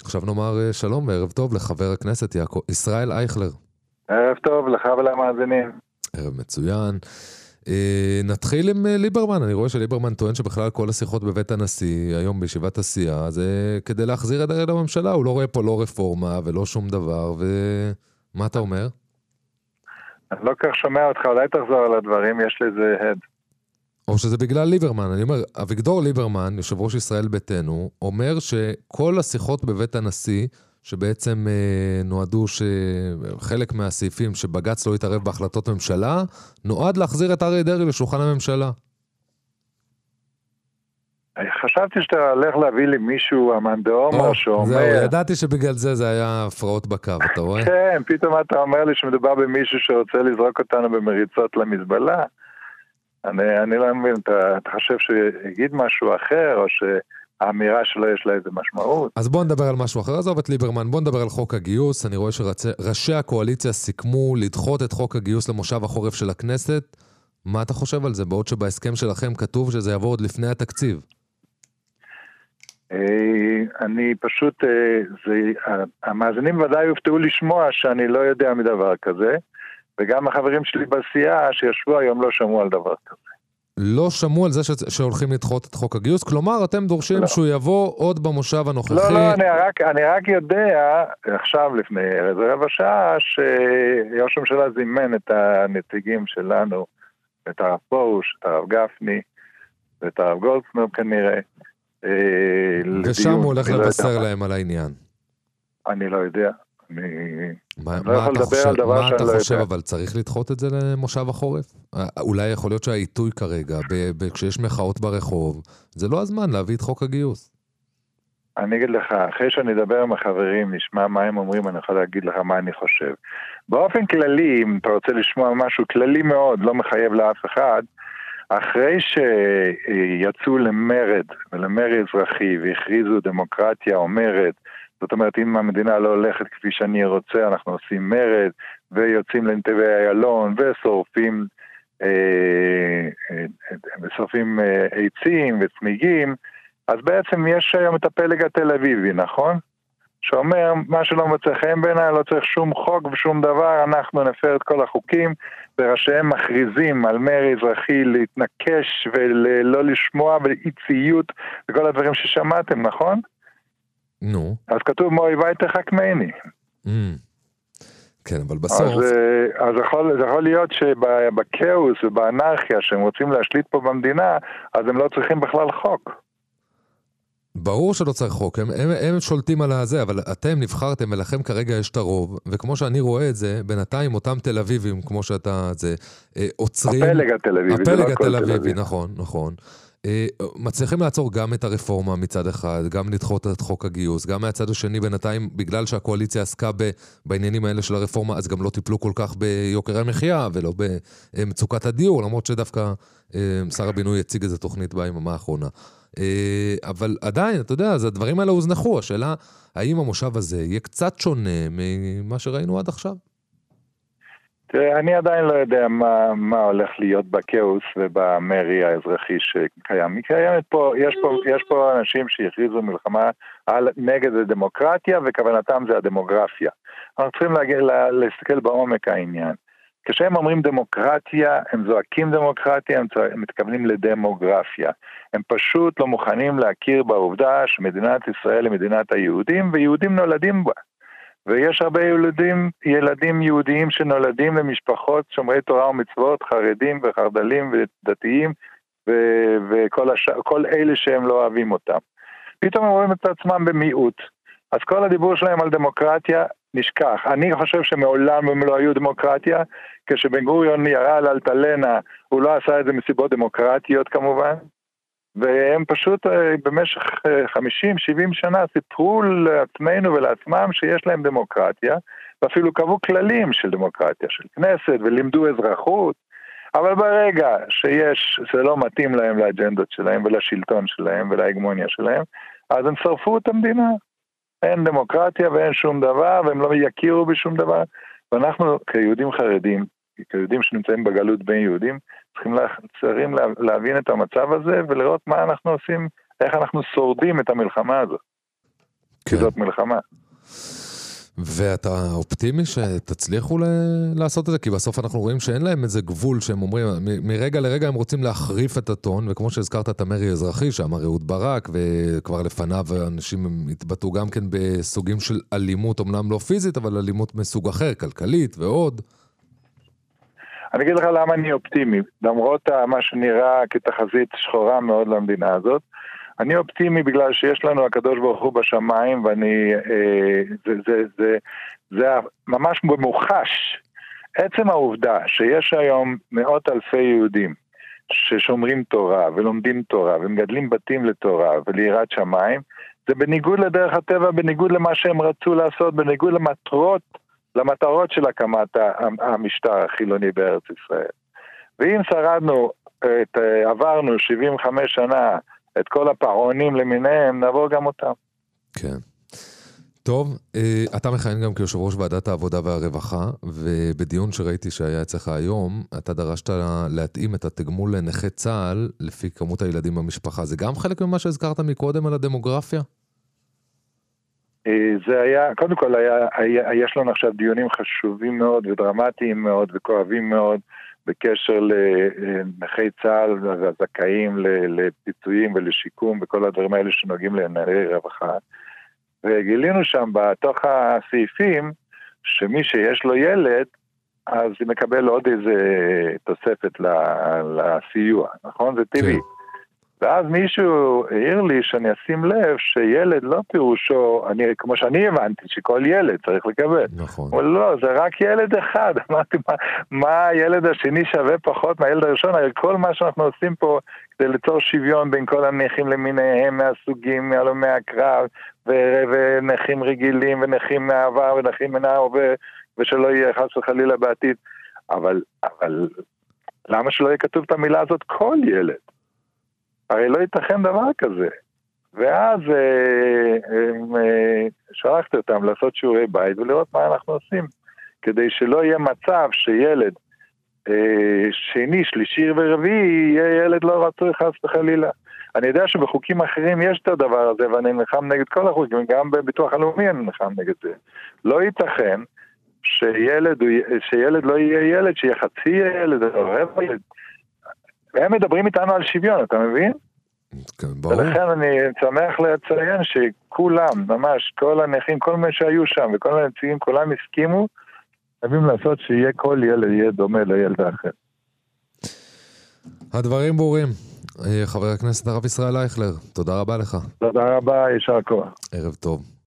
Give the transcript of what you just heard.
עכשיו נאמר שלום וערב טוב לחבר הכנסת ישראל אייכלר. ערב טוב לך ולמאזינים. ערב מצוין. נתחיל עם ליברמן. אני רואה שליברמן טוען שבכלל כל השיחות בבית הנשיא, היום בישיבת הסיעה, זה כדי להחזיר את הרד הממשלה. הוא לא רואה פה לא רפורמה ולא שום דבר. ומה אתה אומר? אני לא כך שומע אותך, אולי תחזור על הדברים, יש לזה הד. או שזה בגלל ליברמן. אני אומר, אביגדור ליברמן, יושב ראש ישראל ביתנו, אומר שכל השיחות בבית הנשיא, שבעצם נועדו שחלק מהסעיפים שבג"ץ לא יתערב בהחלטות ממשלה, נועד להחזיר את אריה דרעי לשולחן הממשלה. חשבתי שאתה הולך להביא לי מישהו אמן דאומר שאומר... זהו, ידעתי שבגלל זה היה הפרעות בקו, אתה רואה? כן, פתאום אתה אומר לי שמדובר במישהו שרוצה לזרוק אותנו במריצות למזבלה. אני לא מבין, אתה חושב שיגיד משהו אחר, או שהאמירה שלו יש לה איזה משמעות? אז בוא נדבר על משהו אחר, עזוב את ליברמן, בוא נדבר על חוק הגיוס. אני רואה שראשי הקואליציה סיכמו לדחות את חוק הגיוס למושב החורף של הכנסת. מה אתה חושב על זה? בעוד שבהסכם שלכם כתוב שזה יעבור עוד לפני התקציב. אני פשוט, המאזינים ודאי יופתעו לשמוע שאני לא יודע מדבר כזה, וגם החברים שלי בסיעה שישבו היום לא שמעו על דבר כזה. לא שמעו על זה שהולכים לדחות את חוק הגיוס? כלומר, אתם דורשים שהוא יבוא עוד במושב הנוכחי? לא, אני רק יודע, עכשיו לפני רבע שעה, שראש הממשלה זימן את הנציגים שלנו, את הרב פרוש, את הרב גפני, ואת הרב גולדקנופ כנראה, ושם הוא הולך לבשר להם על העניין. אני לא יודע. מה אתה חושב, אבל צריך לדחות את זה למושב החורף? אולי יכול להיות שהעיתוי כרגע, כשיש מחאות ברחוב, זה לא הזמן להביא את חוק הגיוס. אני אגיד לך, אחרי שאני אדבר עם החברים, נשמע מה הם אומרים, אני יכול להגיד לך מה אני חושב. באופן כללי, אם אתה רוצה לשמוע משהו כללי מאוד, לא מחייב לאף אחד, אחרי שיצאו למרד ולמרי אזרחי והכריזו דמוקרטיה או מרד, זאת אומרת, אם המדינה לא הולכת כפי שאני רוצה, אנחנו עושים מרד ויוצאים לנתיבי איילון ושורפים עצים וצמיגים, אז בעצם יש היום את הפלג התל אביבי, נכון? שאומר, מה שלא מוצא חן בעיניי, לא צריך שום חוק ושום דבר, אנחנו נפר את כל החוקים, וראשיהם מכריזים על מרי אזרחי להתנקש ולא לשמוע ואי ציות וכל הדברים ששמעתם, נכון? נו. אז כתוב מויבי תחכמני. כן, אבל בסוף... אז זה יכול להיות שבכאוס ובאנרכיה שהם רוצים להשליט פה במדינה, אז הם לא צריכים בכלל חוק. ברור שלא צריך חוק, הם שולטים על הזה, אבל אתם נבחרתם ולכם כרגע יש את הרוב, וכמו שאני רואה את זה, בינתיים אותם תל אביבים, כמו שאתה, זה עוצרים... הפלג התל אביבי. הפלג התל אביבי, נכון, נכון. מצליחים לעצור גם את הרפורמה מצד אחד, גם לדחות את חוק הגיוס, גם מהצד השני בינתיים, בגלל שהקואליציה עסקה בעניינים האלה של הרפורמה, אז גם לא טיפלו כל כך ביוקר המחיה ולא במצוקת הדיור, למרות שדווקא שר הבינוי הציג איזו תוכנית ביממה האחרונה. אבל עדיין, אתה יודע, אז הדברים האלה הוזנחו. השאלה, האם המושב הזה יהיה קצת שונה ממה שראינו עד עכשיו? תראה, אני עדיין לא יודע מה הולך להיות בכאוס ובמרי האזרחי שקיים. יש פה אנשים שהכריזו מלחמה נגד הדמוקרטיה, וכוונתם זה הדמוגרפיה. אנחנו צריכים להסתכל בעומק העניין. כשהם אומרים דמוקרטיה, הם זועקים דמוקרטיה, הם מתכוונים לדמוגרפיה. הם פשוט לא מוכנים להכיר בעובדה שמדינת ישראל היא מדינת היהודים, ויהודים נולדים בה. ויש הרבה ילדים יהודיים שנולדים למשפחות שומרי תורה ומצוות, חרדים וחרדלים ודתיים, וכל אלה שהם לא אוהבים אותם. פתאום הם רואים את עצמם במיעוט. אז כל הדיבור שלהם על דמוקרטיה נשכח. אני חושב שמעולם הם לא היו דמוקרטיה, כשבן גוריון ירה על אלטלנה, הוא לא עשה את זה מסיבות דמוקרטיות כמובן, והם פשוט במשך 50-70 שנה סיפרו לעצמנו ולעצמם שיש להם דמוקרטיה, ואפילו קבעו כללים של דמוקרטיה, של כנסת, ולימדו אזרחות, אבל ברגע שזה לא מתאים להם לאג'נדות שלהם ולשלטון שלהם ולהגמוניה שלהם, אז הם שרפו את המדינה. אין דמוקרטיה ואין שום דבר, והם לא יכירו בשום דבר. ואנחנו כיהודים חרדים, כיהודים שנמצאים בגלות בין יהודים, צריכים להבין את המצב הזה ולראות מה אנחנו עושים, איך אנחנו שורדים את המלחמה הזאת. כי זאת מלחמה. ואתה אופטימי שתצליחו לעשות את זה? כי בסוף אנחנו רואים שאין להם איזה גבול שהם אומרים, מרגע לרגע הם רוצים להחריף את הטון, וכמו שהזכרת את המרי האזרחי, שאמר אהוד ברק, וכבר לפניו אנשים התבטאו גם כן בסוגים של אלימות, אמנם לא פיזית, אבל אלימות מסוג אחר, כלכלית ועוד. אני אגיד לך למה אני אופטימי, למרות מה שנראה כתחזית שחורה מאוד למדינה הזאת, אני אופטימי בגלל שיש לנו הקדוש ברוך הוא בשמיים, ואני, זה ממש במוחש. עצם העובדה שיש היום מאות אלפי יהודים ששומרים תורה ולומדים תורה ומגדלים בתים לתורה וליראת שמיים, זה בניגוד לדרך הטבע, בניגוד למה שהם רצו לעשות, בניגוד למטרות של הקמת המשטר החילוני בארץ ישראל. ואם שרדנו, עברנו 75 שנה, את כל הפרעונים למיניהם, נעבור גם אותם. כן. טוב, אתה מכהן גם כיושב ראש ועדת העבודה והרווחה, ובדיון שראיתי שהיה אצלך היום, אתה דרשת להתאים את התגמול לנכי צה"ל, לפי כמות הילדים במשפחה. זה גם חלק ממה שהזכרת מקודם על הדמוגרפיה? זה היה, קודם כל יש לנו עכשיו דיונים חשובים מאוד ודרמטיים מאוד וכואבים מאוד, בקשר לנכי צה"ל והזכאים לפיצויים ולשיקום וכל הדברים האלה שנוגעים לענייני רווחה. וגילינו שם בתוך הסעיפים שמי שיש לו ילד, אז הוא מקבל עוד איזה תוספת לסיוע, נכון? זה טבעי. ואז מישהו העיר לי שאני אשים לב שילד לא פירושו, כמו שאני הבנתי, שכל ילד צריך לקבל. נכון. אבל לא, זה רק ילד אחד. אמרתי, מה הילד השני שווה פחות מהילד הראשון? הרי כל מה שאנחנו עושים פה כדי ליצור שוויון בין כל הנכים למיניהם, מהסוגים, מהלומי הקרב, ונכים רגילים, ונכים מהעבר, ונכים מן ההווה, ושלא יהיה חס וחלילה בעתיד. אבל למה שלא יהיה כתוב את המילה הזאת כל ילד? הרי לא ייתכן דבר כזה. ואז שלחתי אותם לעשות שיעורי בית ולראות מה אנחנו עושים, כדי שלא יהיה מצב שילד שני, שלישי ורביעי יהיה ילד לא רצוי חס וחלילה. אני יודע שבחוקים אחרים יש את הדבר הזה, ואני נלחם נגד כל החוקים, גם בביטוח הלאומי אני נלחם נגד זה. לא ייתכן שילד לא יהיה ילד, שיהיה חצי ילד או רבע ילד. והם מדברים איתנו על שוויון, אתה מבין? כן, ברור. ולכן אני שמח לציין שכולם, ממש כל הנכים, כל מי שהיו שם וכל הנציגים, כולם הסכימו, חייבים לעשות שיהיה כל ילד יהיה דומה לילד האחר. הדברים ברורים. חבר הכנסת הרב ישראל אייכלר, תודה רבה לך. תודה רבה, יישר כוח. ערב טוב.